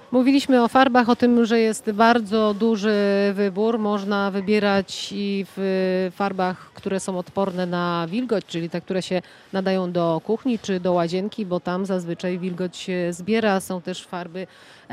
Mówiliśmy o farbach, o tym, że jest bardzo duży wybór. Można wybierać i w farbach, które są odporne na wilgoć, czyli te, które się nadają do kuchni czy do łazienki, bo tam zazwyczaj wilgoć się zbiera. Są też farby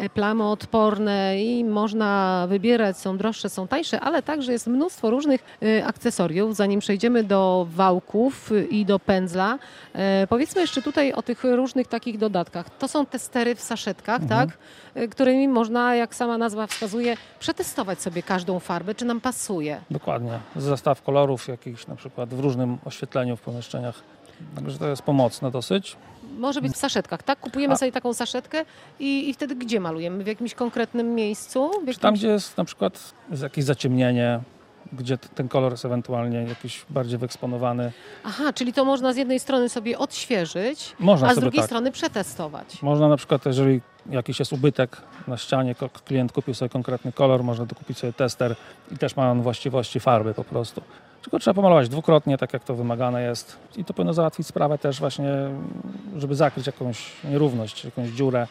plamoodporne i można wybierać, są droższe, są tańsze, ale także jest mnóstwo różnych akcesoriów. Zanim przejdziemy do wałków i do pędzla, powiedzmy jeszcze tutaj o tych różnych takich dodatkach. To są testery w saszetkach, tak? Którymi można, jak sama nazwa wskazuje, przetestować sobie każdą farbę, czy nam pasuje. Dokładnie. Zestaw kolorów jakichś na przykład w różnym oświetleniu w pomieszczeniach. Także to jest pomocne dosyć. Może być w saszetkach, tak? Kupujemy sobie taką saszetkę i wtedy gdzie malujemy? W jakimś konkretnym miejscu? Czy tam, gdzie jest na przykład jakieś zaciemnienie, gdzie ten kolor jest ewentualnie jakiś bardziej wyeksponowany. Aha, czyli to można z jednej strony sobie odświeżyć, Można a z sobie drugiej tak. strony przetestować. Można na przykład, jeżeli jakiś jest ubytek na ścianie, klient kupił sobie konkretny kolor, można dokupić sobie tester i też ma on właściwości farby po prostu. Tylko trzeba pomalować dwukrotnie, tak jak to wymagane jest. I to powinno załatwić sprawę też właśnie, żeby zakryć jakąś nierówność, jakąś dziurę.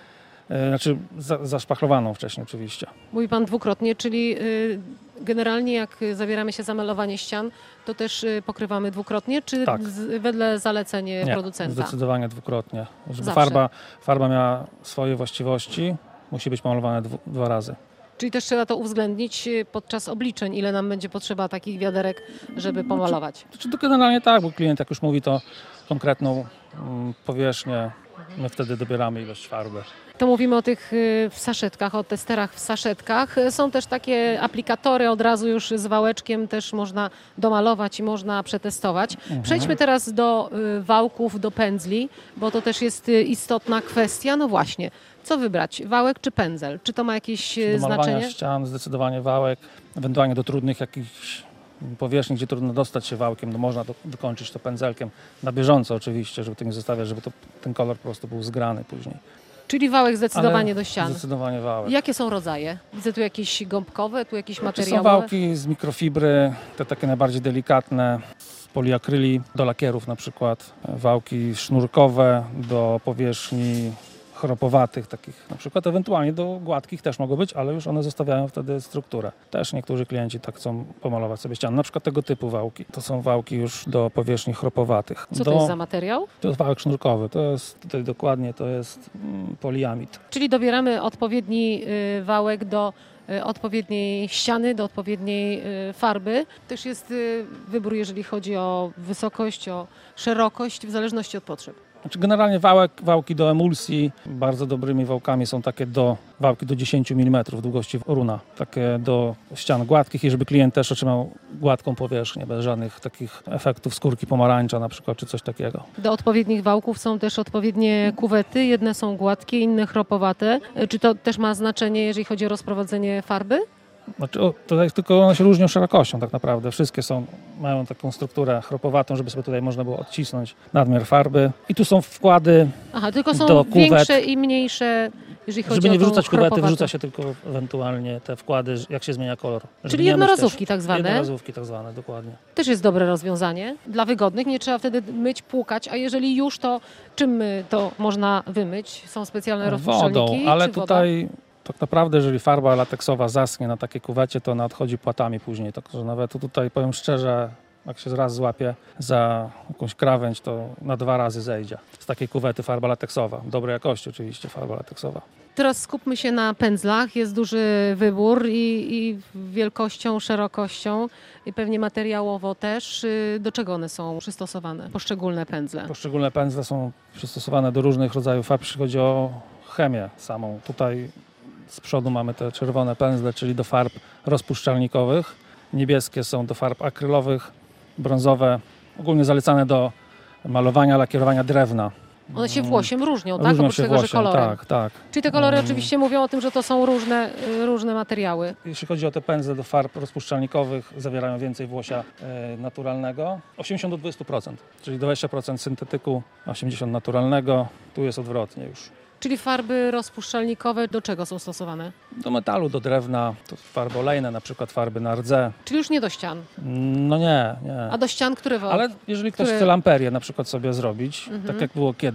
Znaczy zaszpachlowaną wcześniej oczywiście. Mówi Pan dwukrotnie, czyli generalnie jak zabieramy się za malowanie ścian, to też pokrywamy dwukrotnie, czy Tak. wedle zalecenie Nie, producenta? zdecydowanie dwukrotnie. Żeby Zawsze. farba miała swoje właściwości, musi być pomalowane dwa razy. Czyli też trzeba to uwzględnić podczas obliczeń, ile nam będzie potrzeba takich wiaderek, żeby pomalować. To generalnie tak, bo klient jak już mówi to konkretną powierzchnię, my wtedy dobieramy ilość farby. To mówimy o tych w saszetkach, o testerach w saszetkach. Są też takie aplikatory, od razu już z wałeczkiem też można domalować i można przetestować. Przejdźmy teraz do wałków, do pędzli, bo to też jest istotna kwestia. No właśnie, co wybrać? Wałek czy pędzel? Czy to ma jakieś Do malowania znaczenie? ścian zdecydowanie wałek, ewentualnie do trudnych jakichś powierzchni, gdzie trudno dostać się wałkiem, no można dokończyć to pędzelkiem na bieżąco oczywiście, żeby to nie zostawiać, żeby ten kolor po prostu był zgrany później. Czyli wałek zdecydowanie Ale do ścian. Zdecydowanie wałek. Jakie są rodzaje? Widzę tu jakieś gąbkowe, tu jakieś Czy są materiałowe. wałki z mikrofibry, te takie najbardziej delikatne, z poliakryli do lakierów na przykład, wałki sznurkowe do powierzchni chropowatych takich na przykład, ewentualnie do gładkich też mogą być, ale już one zostawiają wtedy strukturę. Też niektórzy klienci tak chcą pomalować sobie ściany, na przykład tego typu wałki. To są wałki już do powierzchni chropowatych. Co to jest za materiał? To jest wałek sznurkowy, to jest tutaj dokładnie, to jest poliamid. Czyli dobieramy odpowiedni wałek do odpowiedniej ściany, do odpowiedniej farby. Też jest wybór, jeżeli chodzi o wysokość, o szerokość, w zależności od potrzeb. Znaczy generalnie wałki do emulsji, bardzo dobrymi wałkami są takie wałki do 10 mm długości runa, takie do ścian gładkich i żeby klient też otrzymał gładką powierzchnię, bez żadnych takich efektów skórki pomarańcza na przykład, czy coś takiego. Do odpowiednich wałków są też odpowiednie kuwety, jedne są gładkie, inne chropowate. Czy to też ma znaczenie, jeżeli chodzi o rozprowadzenie farby? Znaczy, tutaj tylko one się różnią szerokością tak naprawdę. Wszystkie mają taką strukturę chropowatą, żeby sobie tutaj można było odcisnąć nadmiar farby. I tu są wkłady Aha, tylko do są kuwet. większe i mniejsze, jeżeli chodzi Żeby o nie tą wyrzucać kuwety, chropowatą. wyrzuca się tylko ewentualnie te wkłady, jak się zmienia kolor. Żeby Czyli nie myć jednorazówki też. tak zwane. Jednorazówki tak zwane, dokładnie. Też jest dobre rozwiązanie. Dla wygodnych nie trzeba wtedy myć, płukać, a jeżeli już, to czym to można wymyć? Są specjalne rozpuszczalniki Wodą, ale czy woda? tutaj tak naprawdę, jeżeli farba lateksowa zaschnie na takiej kuwecie, to ona odchodzi płatami później. Także nawet tutaj powiem szczerze, jak się raz złapie za jakąś krawędź, to na 2 razy zejdzie. Z takiej kuwety farba lateksowa. Dobrej jakości oczywiście farba lateksowa. Teraz skupmy się na pędzlach. Jest duży wybór i wielkością, szerokością i pewnie materiałowo też. Do czego one są przystosowane? Poszczególne pędzle. Poszczególne pędzle są przystosowane do różnych rodzajów farb, jeśli chodzi o chemię samą. Tutaj z przodu mamy te czerwone pędzle, czyli do farb rozpuszczalnikowych. Niebieskie są do farb akrylowych, brązowe, ogólnie zalecane do malowania, lakierowania drewna. One się włosiem różnią, tak? Różnią Oprócz się tego, że włosiem, kolorem. tak. Czyli te kolory oczywiście mówią o tym, że to są różne materiały. Jeśli chodzi o te pędzle do farb rozpuszczalnikowych, zawierają więcej włosia naturalnego. 80 do 20%, czyli 20% syntetyku, 80% naturalnego. Tu jest odwrotnie już. Czyli farby rozpuszczalnikowe do czego są stosowane? Do metalu, do drewna, to farby olejne, na przykład farby na rdze. Czyli już nie do ścian. No nie. A do ścian, które Ale jeżeli ktoś chce lamperię na przykład sobie zrobić, tak jak było kiedyś,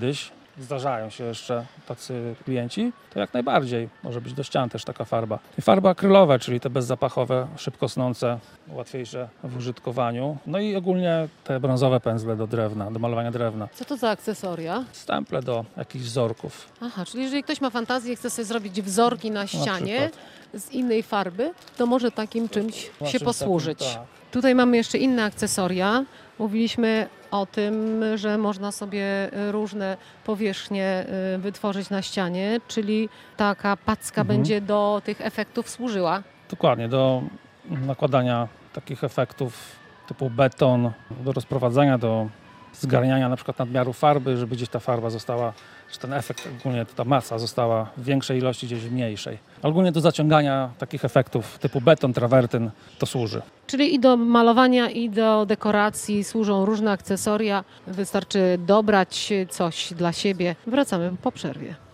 zdarzają się jeszcze tacy klienci, to jak najbardziej może być do ścian też taka farba. I farby akrylowe, czyli te bezzapachowe, szybko snące, łatwiejsze w użytkowaniu. No i ogólnie te brązowe pędzle do drewna, do malowania drewna. Co to za akcesoria? Stemple do jakichś wzorków. Aha, czyli jeżeli ktoś ma fantazję i chce sobie zrobić wzorki na ścianie z innej farby, to może takim czymś się posłużyć. Tak. Tutaj mamy jeszcze inne akcesoria. Mówiliśmy o tym, że można sobie różne powierzchnie wytworzyć na ścianie, czyli taka packa będzie do tych efektów służyła. Dokładnie, do nakładania takich efektów typu beton, do rozprowadzania, do zgarniania na przykład nadmiaru farby, żeby gdzieś ta farba została, że ten efekt, ogólnie ta masa została w większej ilości, gdzieś w mniejszej. Ogólnie do zaciągania takich efektów typu beton, trawertyn to służy. Czyli i do malowania, i do dekoracji służą różne akcesoria. Wystarczy dobrać coś dla siebie. Wracamy po przerwie.